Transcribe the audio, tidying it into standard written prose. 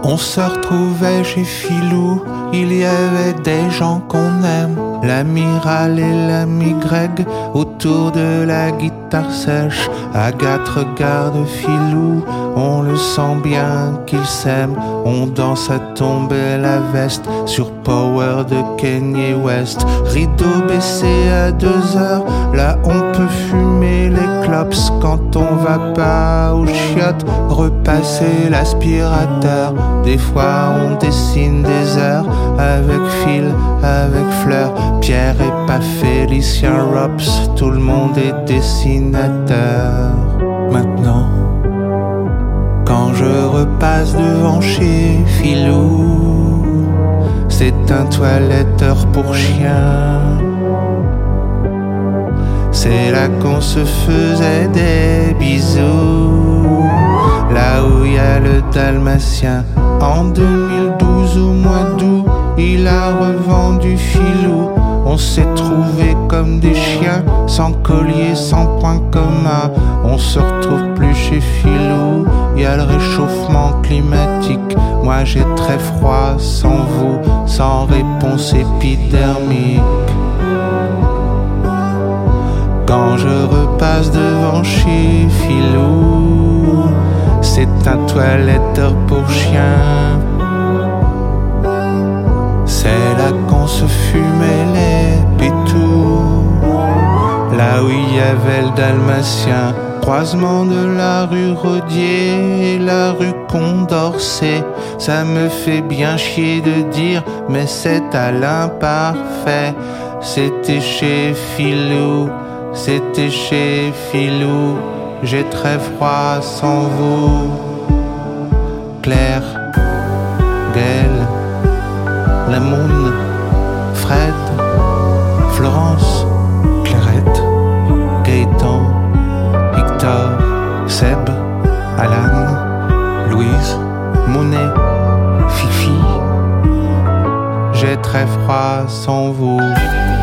On se retrouvait chez Philou, il y avait des gens qu'on aime, l'amiral et l'ami Greg, autour de la guitare sèche. Agathe regarde Philou, on le sent bien qu'ils s'aiment. On danse à tomber la veste sur Power de Kanye West. Rideau baissé à 2h, là on peut fumer les clops quand on va pas aux chiottes. Repasser l'aspirateur, des fois on dessine des heures avec fil, avec fleurs. Pierre et pas Félicien Rops, tout le monde est dessinateur. Maintenant, quand je repasse devant chez Philou, c'est un toiletteur pour chien. C'est là qu'on se faisait des bisous, là où y a le dalmatien. En 2012 au mois d'août, il a revendu Philou. On s'est trouvés comme des chiens, sans collier, sans point commun. On se retrouve plus chez Philou, y a le réchauffement climatique. Moi j'ai très froid sans vous, sans réponse épidermique. Quand je repasse devant chez Philou, c'est un toiletteur pour chien. C'est là qu'on se fumait les pétous, là où il y avait le dalmatien. Croisement de la rue Rodier et la rue Condorcet. Ça me fait bien chier de dire, mais c'est à l'imparfait. C'était chez Philou, c'était chez Philou. J'ai très froid sans vous. Claire, Gaëlle, Lamoun, Fred, Florence, Clairette, Gaëtan, Victor, Seb, Alan, Louise, Monet, Fifi. J'ai très froid sans vous.